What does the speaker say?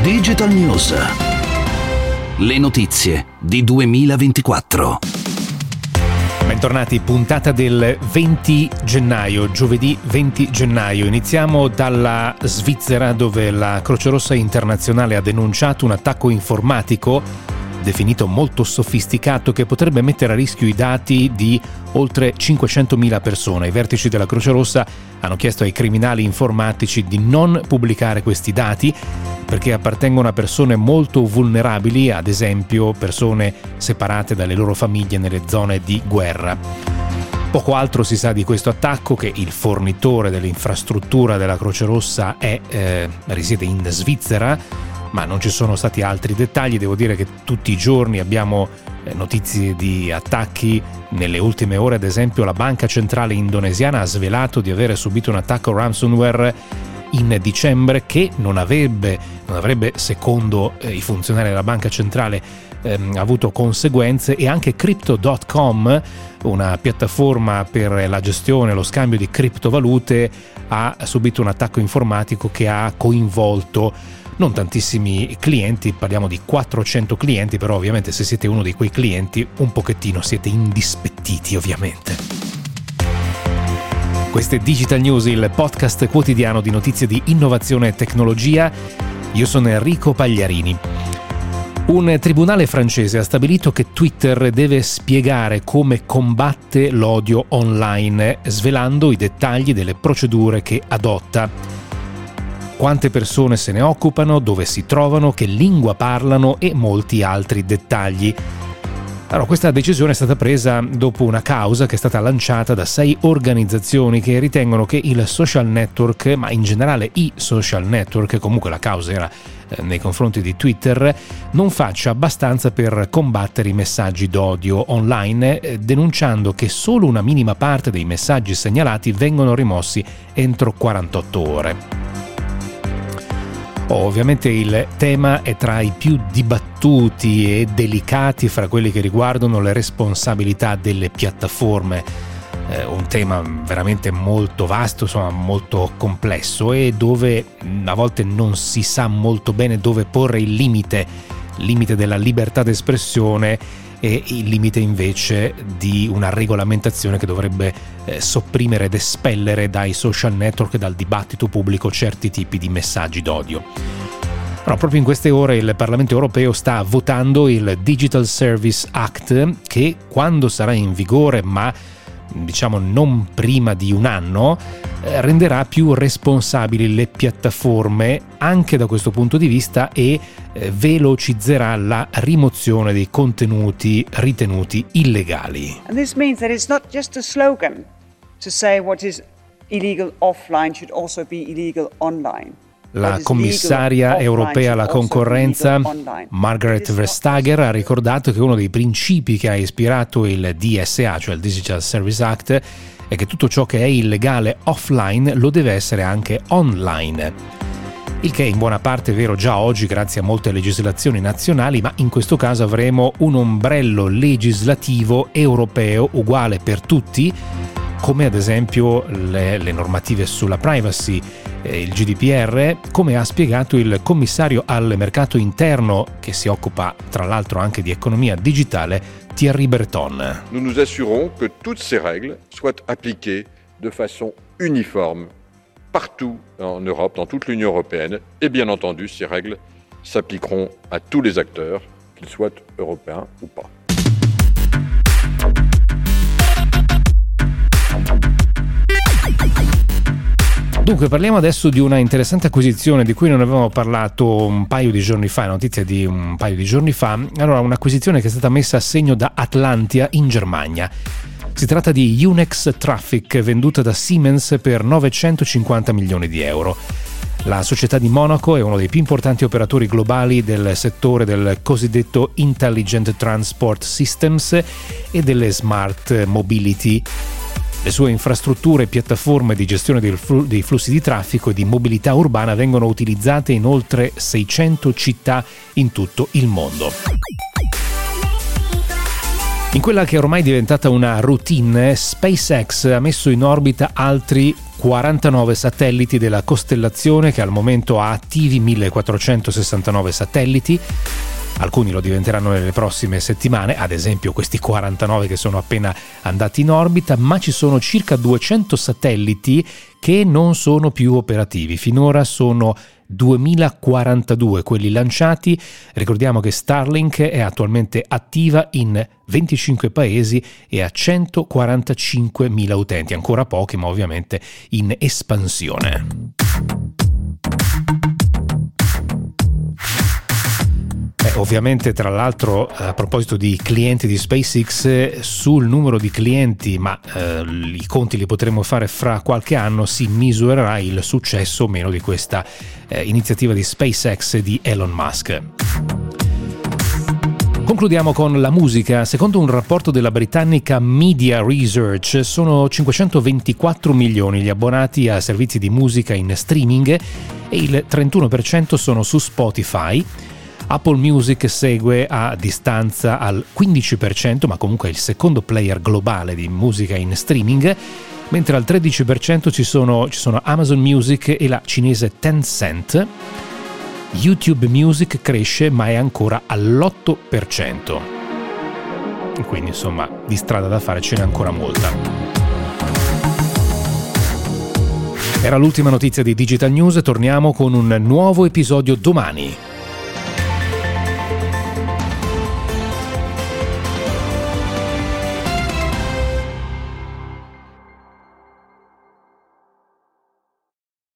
Digital News. Le notizie di 2024. Bentornati, puntata del 20 gennaio, giovedì 20 gennaio. Iniziamo dalla Svizzera, dove la Croce Rossa Internazionale ha denunciato un attacco informatico definito molto sofisticato che potrebbe mettere a rischio i dati di oltre 500.000 persone. I vertici della Croce Rossa hanno chiesto ai criminali informatici di non pubblicare questi dati perché appartengono a persone molto vulnerabili, ad esempio persone separate dalle loro famiglie nelle zone di guerra. Poco altro si sa di questo attacco, che il fornitore dell'infrastruttura della Croce Rossa risiede in Svizzera, ma non ci sono stati altri dettagli. Devo dire che tutti i giorni abbiamo notizie di attacchi. Nelle ultime ore, ad esempio, la banca centrale indonesiana ha svelato di avere subito un attacco ransomware in dicembre che non avrebbe, secondo i funzionari della banca centrale, avuto conseguenze. E anche Crypto.com, una piattaforma per la gestione e lo scambio di criptovalute, ha subito un attacco informatico che ha coinvolto non tantissimi clienti, parliamo di 400 clienti, però ovviamente se siete uno di quei clienti un pochettino siete indispettiti, ovviamente. Questo è Digital News, il podcast quotidiano di notizie di innovazione e tecnologia. Io sono Enrico Pagliarini. Un tribunale francese ha stabilito che Twitter deve spiegare come combatte l'odio online, svelando i dettagli delle procedure che adotta. Quante persone se ne occupano, dove si trovano, che lingua parlano e molti altri dettagli. Allora, questa decisione è stata presa dopo una causa che è stata lanciata da 6 organizzazioni che ritengono che il social network, ma in generale i social network, comunque la causa era nei confronti di Twitter, non faccia abbastanza per combattere i messaggi d'odio online, denunciando che solo una minima parte dei messaggi segnalati vengono rimossi entro 48 ore. Ovviamente il tema è tra i più dibattuti e delicati fra quelli che riguardano le responsabilità delle piattaforme, un tema veramente molto vasto, insomma molto complesso, e dove a volte non si sa molto bene dove porre il limite della libertà d'espressione e il limite invece di una regolamentazione che dovrebbe sopprimere ed espellere dai social network e dal dibattito pubblico certi tipi di messaggi d'odio. Però proprio in queste ore il Parlamento europeo sta votando il Digital Service Act, che quando sarà in vigore, ma diciamo non prima di un anno, renderà più responsabili le piattaforme anche da questo punto di vista e velocizzerà la rimozione dei contenuti ritenuti illegali. And this means that it's not just a slogan to say what is illegal offline should also be illegal online. La commissaria europea alla concorrenza Margrethe Vestager ha ricordato che uno dei principi che ha ispirato il DSA, cioè il Digital Service Act, è che tutto ciò che è illegale offline lo deve essere anche online. Il che è in buona parte vero già oggi grazie a molte legislazioni nazionali, ma in questo caso avremo un ombrello legislativo europeo uguale per tutti, come ad esempio le normative sulla privacy, il GDPR, come ha spiegato il commissario al mercato interno, che si occupa tra l'altro anche di economia digitale, Thierry Breton. Nous nous assurons que toutes ces règles soient appliquées de façon uniforme partout en Europe, dans toute l'Union européenne, et bien entendu, ces règles s'appliqueront à tous les acteurs, qu'ils soient européens ou pas. Dunque, parliamo adesso di una interessante acquisizione di cui non avevamo parlato un paio di giorni fa, notizia di un paio di giorni fa. Allora, un'acquisizione che è stata messa a segno da Atlantia in Germania. Si tratta di Unex Traffic, venduta da Siemens per 950 milioni di euro. La società di Monaco è uno dei più importanti operatori globali del settore del cosiddetto Intelligent Transport Systems e delle Smart Mobility. Le sue infrastrutture e piattaforme di gestione dei flussi di traffico e di mobilità urbana vengono utilizzate in oltre 600 città in tutto il mondo. In quella che è ormai diventata una routine, SpaceX ha messo in orbita altri 49 satelliti della costellazione, che al momento ha attivi 1469 satelliti. Alcuni lo diventeranno nelle prossime settimane, ad esempio questi 49 che sono appena andati in orbita, ma ci sono circa 200 satelliti che non sono più operativi. Finora sono 2042 quelli lanciati. Ricordiamo che Starlink è attualmente attiva in 25 paesi e ha 145.000 utenti, ancora pochi ma ovviamente in espansione. Ovviamente, tra l'altro, a proposito di clienti di SpaceX, sul numero di clienti, ma i conti li potremo fare fra qualche anno, si misurerà il successo o meno di questa iniziativa di SpaceX di Elon Musk. Concludiamo con la musica. Secondo un rapporto della britannica Media Research, sono 524 milioni gli abbonati a servizi di musica in streaming e il 31% sono su Spotify. Apple Music segue a distanza al 15%, ma comunque è il secondo player globale di musica in streaming, mentre al 13% ci sono Amazon Music e la cinese Tencent. YouTube Music cresce, ma è ancora all'8%. Quindi insomma, di strada da fare ce n'è ancora molta. Era l'ultima notizia di Digital News, torniamo con un nuovo episodio domani.